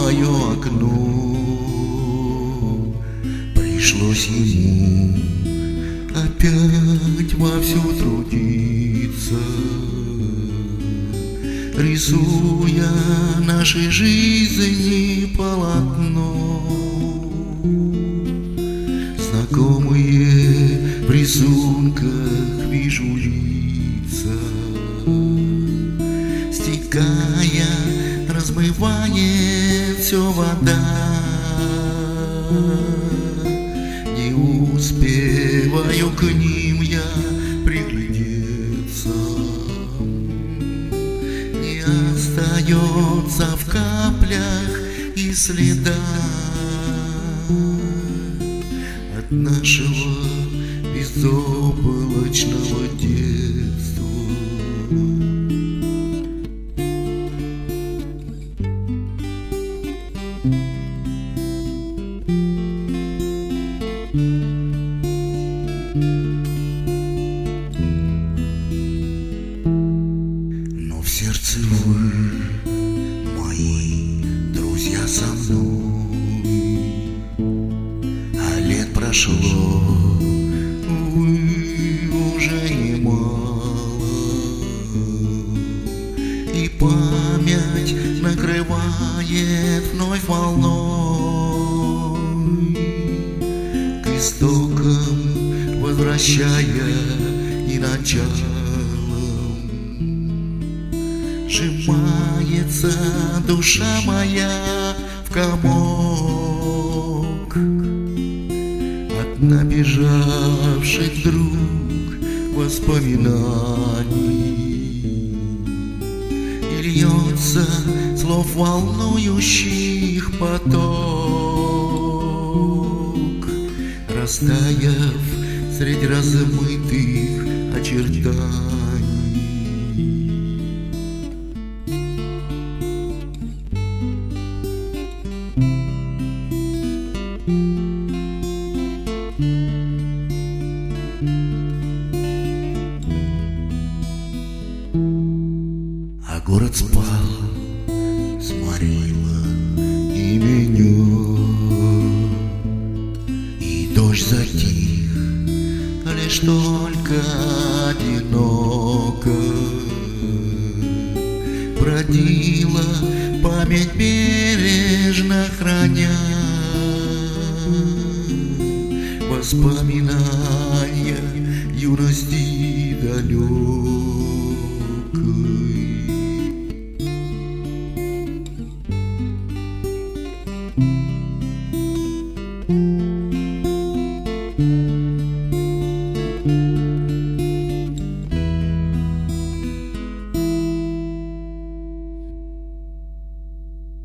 мое окно. Пришлось ему опять вовсю трудиться, рисуя нашей жизни полотно. Знакомые в рисунках вижу лица, стекая, размывает все вода. Не успеваю к ним я приглядеться, не остается в каплях и следа от нашего безоблачного детства. Но в сердце вы, мои друзья, со мной, а лет прошло, увы, уже немало, и память накрывает вновь волной, к истокам возвращая и началом. Сжимается душа моя в комок от набежавших вдруг воспоминаний, и льется слов волнующих поток, растаяв среди размытых очертаний. А город спал, сморила и меня, и дождь затих, лишь только одиноко бродила память, бережно храня воспоминания юности далекой.